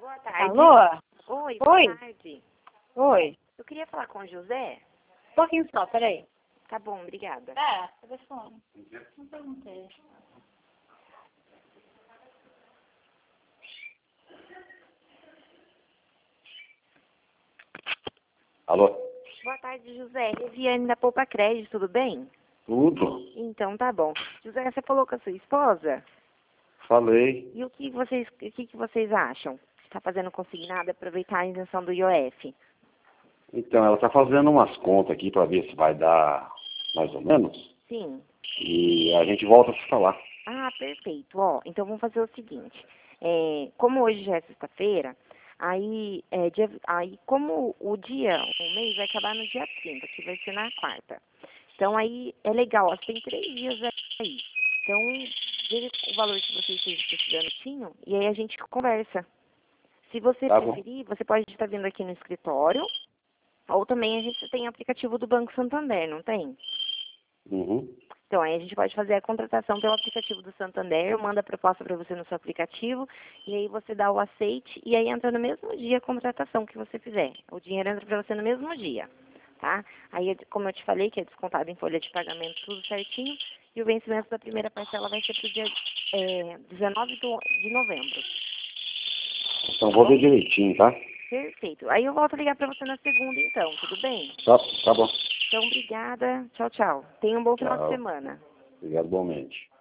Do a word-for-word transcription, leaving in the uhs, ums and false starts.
Boa tarde. Alô? Oi, boa Oi? tarde. Oi. Eu queria falar com o José. Um pouquinho só, peraí. Tá bom, obrigada. É, telefone. Não perguntei. Alô? Boa tarde, José. Reviane da Poupa Crédito, tudo bem? Tudo. Então tá bom. José, você falou com a sua esposa? Falei. E o que vocês, o que, que vocês acham? Está fazendo consignado, aproveitar a isenção do I O F? Então, ela tá fazendo umas contas aqui para ver se vai dar mais ou menos. Sim. E a gente volta a se falar. Ah, perfeito. Ó, então vamos fazer o seguinte. É, como hoje já é sexta-feira, aí, é, dia, aí como o dia, o mês vai acabar no dia trinta, que vai ser na quarta. Então aí é legal, ó, você tem três dias aí. Então, veja o valor que vocês estejam precisando, sim, e aí a gente conversa. Se você Tá bom. preferir, você pode estar vindo aqui no escritório, ou também a gente tem aplicativo do Banco Santander, não tem? Uhum. Então, aí a gente pode fazer a contratação pelo aplicativo do Santander, manda a proposta para você no seu aplicativo, e aí você dá o aceite, e aí entra no mesmo dia a contratação que você fizer. O dinheiro entra para você no mesmo dia, tá? Aí, como eu te falei, que é descontado em folha de pagamento, tudo certinho, e o vencimento da primeira parcela vai ser para o dia é, dezenove do- de novembro. Então, vou ver direitinho, tá? Perfeito. Aí eu volto a ligar para você na segunda, então, tudo bem? Tá, tá bom. Então, obrigada. Tchau, tchau. Tenha um bom final de Tchau. semana. Obrigado igualmente.